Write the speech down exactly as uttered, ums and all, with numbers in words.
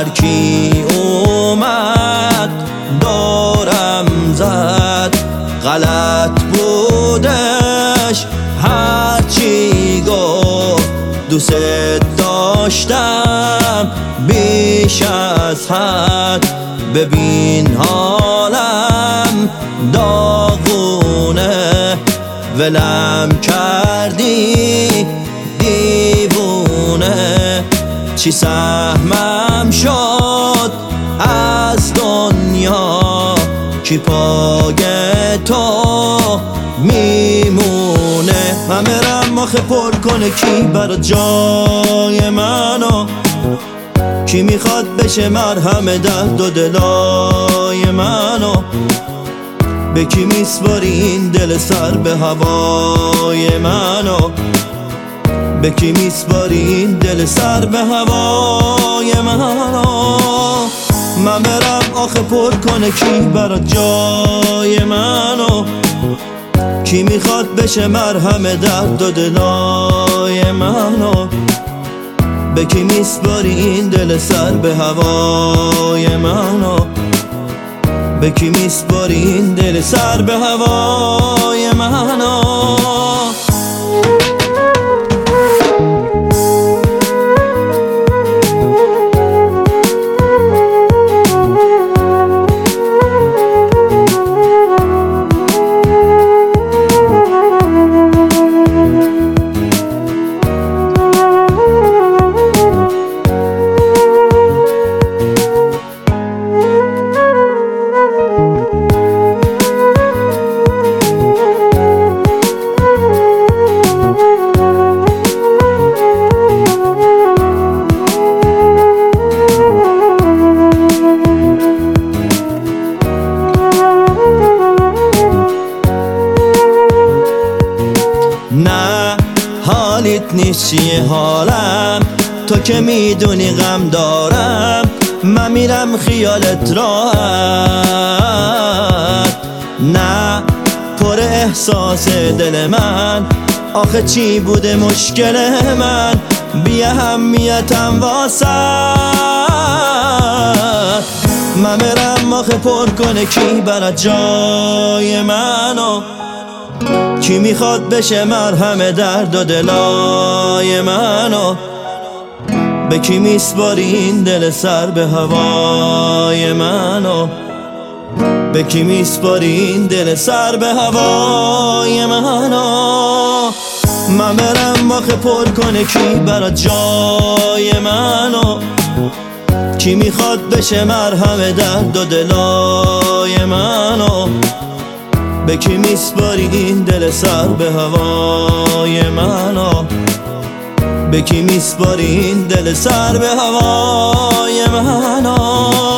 هر کی اومد دورم زد غلط بودش هرچی گفت دوست داشتم بیش از حد ببین حالم داغونه ولم کردی دیوونه چی سهمم شد از دنیا کی پای تو میمونه من برم آخه پر کنه کی برا جای منو کی میخواد بشه مرهم درد و دلای منو به کی میسپاری این دل سر به هوای منو به کی میسپاری این دل سر به هوای منو من برم آخه پر کنه کی برا جای منو کی میخواد بشه مرهم درد و دلای منو به کی میسپاری این دل سر به هوای منو به کی میسپاری این دل سر به هوای منو نه حالیت نیست چیه حالم تو که میدونی غم دارم من میرم خیالت راحت نه پر احساس دل من آخه چی بوده مشکل من بی اهمیتم واسه من برم آخه پر کنه کی برا جای منو کی میخواد بشه مرهم درد و دلای منو به کی میسپاری این دل سر به هوای منو به کی میسپاری این دل سر به هوای منو من برم آخه پر کنه کی برا جای منو کی میخواد بشه مرهم درد و دلای منو به کی میسپاری این دل سر به هوای منو به کی میسپاری این دل سر به هوای منو